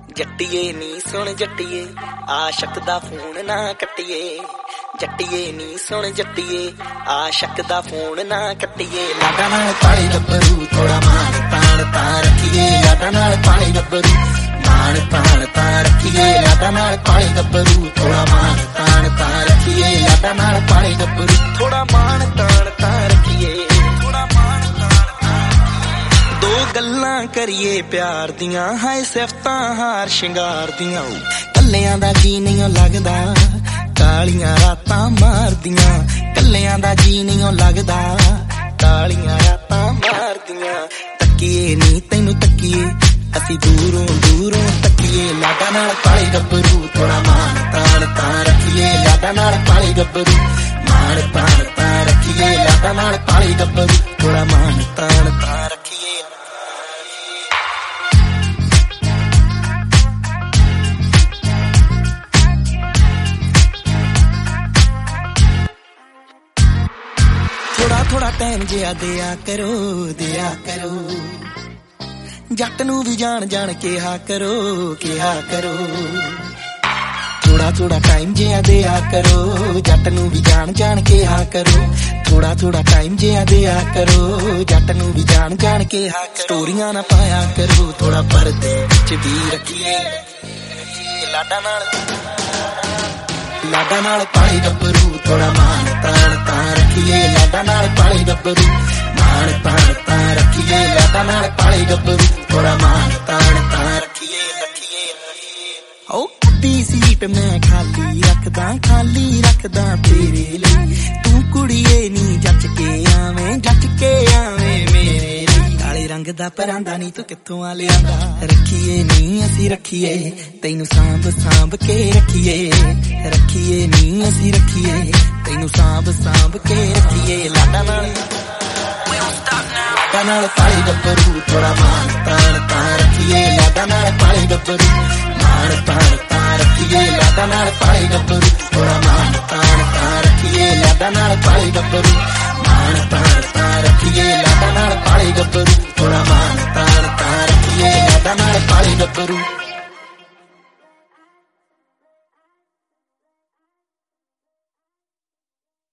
ਜੱਟੀਏ ਨੀ ਸੁਣ ਜੱਟੀਏ ਆਸ਼ਕ ਦਾ ਫੋਨ ਨਾ ਕੱਟੀਏ ਜੱਟੀਏ ਨੀ ਸੁਣ ਜੱਟੀਏ ਆਸ਼ਕ ਦਾ ਫੋਨ ਨਾ ਕੱਟੀਏ ਲਾਡਾ ਨਾਲ ਪਾਣੀ ਗੱਭਰੂ ਥੋੜਾ ਮਾਣ ਤਾਣ ਤਾਂ ਰੱਖੀਏ ਲਾਡਾ ਨਾਲ ਪਾਣੀ ਗੱਭਰੂ ਮਾਣ ਤਾਣ ਤਾਂ ਰੱਖੀਏ ਲਾਡਾ ਨਾਲ ਪਾਣੀ ਗੱਭਰੂ ਥੋੜਾ ਮਾਣ ਤਾਣ ਤਾਂ ਰੱਖੀਏ ਲਾਡਾ ਨਾਲ ਪਾਣੀ ਗੱਭਰੂ ਥੋੜਾ ਮਾਣ ਤਾਣ ਤਾਂ ਰੱਖੀਏ ਦੋ ਗੱਲਾਂ ਕਰੀਏ ਪਿਆਰ ਦੀਆਂ ਹਾਏ ਸਿਫਤਾਂ ਹਾਰ ਸ਼ਿੰਗਾਰ ਦੀਆਂ ਕੱਲਿਆਂ ਦਾ ਜੀ ਨਹੀਂ ਲੱਗਦਾ ਕਾਲੀਆਂ ਰਾਤਾਂ ਮਾਰਦੀਆਂ ਕੱਲਿਆਂ ਦਾ ਜੀ ਨਹੀਂ ਲੱਗਦਾ ਕਾਲੀਆਂ ਰਾਤਾਂ ਮਾਰਦੀਆਂ ਤੱਕੀਏ ਨੀ ਤੈਨੂੰ ਤੱਕੀਏ ਅਸੀਂ ਦੂਰੋਂ ਦੂਰੋਂ ਤੱਕੀਏ ਲਾਡਾ ਨਾਲ ਕਾਲੀ ਗੱਭਰੂ ਥੋੜਾ ਮਾਣ ਤਾਣ ਤਾਂ ਰੱਖੀਏ ਲਾਡਾ ਨਾਲ ਕਾਲੀ ਗੱਭਰੂ ਮਾਣ ਤਾਣ ਤਾਂ ਰੱਖੀਏ ਲਾਡਾ ਨਾਲ ਕਾਲੀ ਗੱਭਰੂ ਥੋੜਾ ਮਾਣ ਤਾਣ ਤਾਂ ਰੱਖੀਏ ਥੋੜਾ ਟਾਈਮ ਜਿਆ ਦਿਆ ਕਰੋ ਜੱਟ ਨੂੰ ਵੀ ਜਾਣ ਕਿਹਾ ਕਰੋ ਥੋੜਾ ਟਾਈਮ ਜਿਆ ਦਿਆ ਕਰੋ ਜੱਟ ਨੂੰ ਵੀ ਜਾਣ ਕਿਹਾ ਕਰੋ ਥੋੜਾ ਟਾਈਮ ਜਿਆ ਦਿਆ ਕਰੋ ਜੱਟ ਨੂੰ ਵੀ ਜਾਣ ਕਿਹਾ ਸਟੋਰੀਆਂ ਨਾ ਪਾਇਆ ਕਰੋ ਥੋੜਾ ਪਰਦੇ ਵਿੱਚ ਵੀ ਰੱਖੀਏ ਲਾਡਾ ਨਾਲ ਪਾਣੀ ਗੱਭਰੂ ਥੋੜਾ ਮਾਣ ਤਾਣ ਤਾਂ ਰੱਖੀਏ ਲਾਡਾ ਨਾਲ ਪਾਣੀ ਗੱਭਰੂ ਮਾਣ ਤਾਣ ਤਾਂ ਰੱਖੀਏ ਲਾਡਾ ਨਾਲ ਪਾਣੀ ਗੱਭਰੂ ਥੋੜਾ ਮਾਣ ਤਾਣ ਤਾਂ ਰੱਖੀਏ ਓ ਅੱਧੀ ਸੀਟ ਮੈਂ ਖਾਲੀ ਰੱਖਦਾ ਤੇਰੇ ਲਈ ਤੂੰ ਕੁੜੀਏ ਨੀ ਜੱਚ ਕੇ ਆਵੇਂ ਮੇਰੇ ਲਈ ਕਾਲੇ ਰੰਗ ਦਾ ਪਰਾਂਦਾ ਨੀ ਤੂੰ ਕਿੱਥੋਂ ਆ ਲਿਆਂਦਾ ਰੱਖੀਏ ਨੀ ਅਸੀਂ ਰੱਖੀਏ ਤੈਨੂੰ ਸਾਂਭ ਕੇ ਰੱਖੀਏ ਨੀ ਅਸੀਂ ਰੱਖੀਏ ਤੈਨੂੰ ਸਾਂਭ ਕੇ ਰੱਖੀਏ ਲਾਡਾ ਨਾਲ ਪਾਣੀ ਗੱਭਰੂ ਥੋੜਾ ਮਾਣ ਤਾਣ ਤਾਂ ਰੱਖੀਏ ਲਾਡਾ ਨਾਲ ਪਾਣੀ ਗੱਭਰੂ